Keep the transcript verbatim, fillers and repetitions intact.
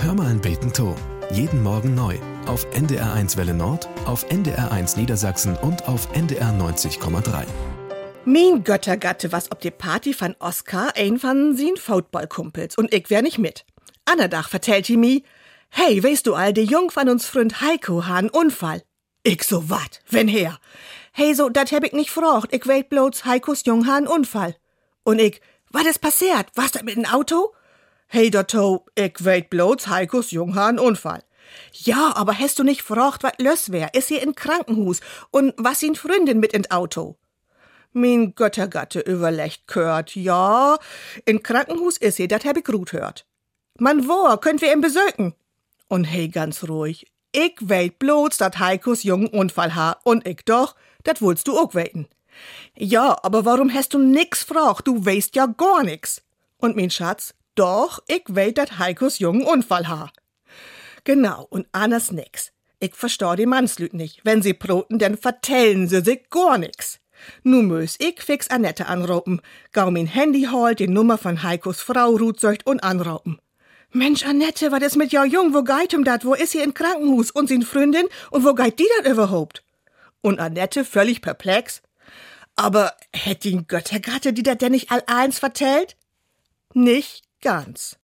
Hör mal ein Beten to. Jeden Morgen neu. Auf N D R eins Welle Nord, auf N D R eins Niedersachsen und auf N D R neunzig Komma drei. Mein Göttergatte was ob die Party von Oskar ein von sin Footballkumpels und ich wär nicht mit. Annerdach vertellt die mi, hey, weißt du all, der Jung von uns Freund Heiko ha einen Unfall. Ich so, wat? Wenn her? Hey, so, dat hab ich nicht gefragt. Ich weet bloß, Heikos Jung ha einen Unfall. Und ich, was ist passiert? Was da mit dem Auto? Hey, Dotto, ich weet bloß, Heikos Jung ha einen Unfall. Ja, aber hast du nicht gefragt, wat lös wär? Ist hier in Krankenhus und was ihn Freundin mit in Auto? Mein Göttergatte überlegt gehört, ja, in Krankenhus is sie, dat hab ich gut hört. Man wo, könnt wir ihn besöken? Und hey, ganz ruhig, ich weet bloß, dat Heikos Jung Unfall ha, und ich doch, dat wollst du auch weten. Ja, aber warum hast du nix gefragt? Du weißt ja gar nix. Und mein Schatz, doch, ich weet, dat Heikos Jung Unfall ha. Genau, und anders nix. Ich versteh die Mannslüt nicht. Wenn sie proten, dann vertellen sie sich gar nix. Nu müß ich fix Annette anrufen. Gau mein Handy holt, die Nummer von Heikos Frau rutseucht und anrufen. Mensch, Annette, was ist mit jou Jung? Wo geht um dat? Wo ist sie in Krankenhus? Und sin Freundin? Und wo geht die dat überhaupt? Und Annette völlig perplex. Aber hätt die Göttergatte die dat denn nicht all eins vertellt? Nicht ganz.